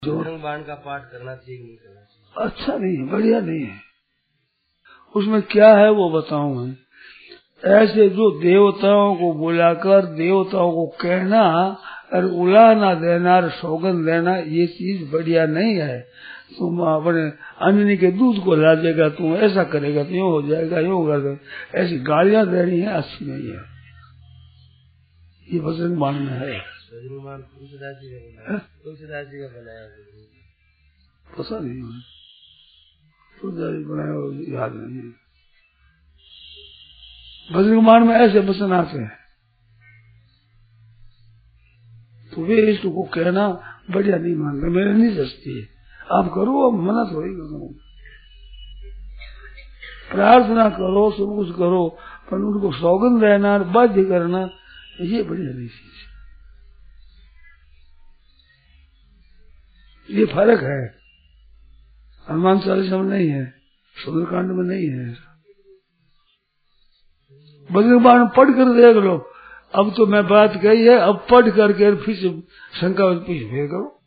बजरंग बाण का पाठ करना चाहिए नहीं करना चाहिए? अच्छा नहीं है, बढ़िया नहीं है। उसमें क्या है वो बताऊं मैं। ऐसे जो देवताओं को बुलाकर देवताओं को कहना और उलाना देना और सौगंध देना, ये चीज बढ़िया नहीं है। तुम अपने अंजनी के दूध को ला देगा, तुम ऐसा करेगा तो यूँ हो जाएगा, यूँ कर देगा, ऐसी गालियां देनी है अच्छी नहीं है। ये बजरंग बाण में है। बजरंग बाण तुलसीदास जी का बनाया, पता नहीं तुलसीदास जी बनाया याद नहीं है। बजरंग बाण में ऐसे वचन आते हैं तो वे इसको कहना बढ़िया नहीं मानते, मेरे नहीं सस्ती है। आप करो, अब मना थोड़ी करो, प्रार्थना करो, सब कुछ करो, पर उनको सौगंध रहना बाध्य करना ये बढ़िया नहीं चीज। ये फर्क है, हनुमान चालीसा में नहीं है, सुंदरकांड में नहीं है। बजरंग बाण पढ़ कर देख लो। अब तो मैं बात कही है, अब पढ़ करके फिर शंका पीछे फेर करो।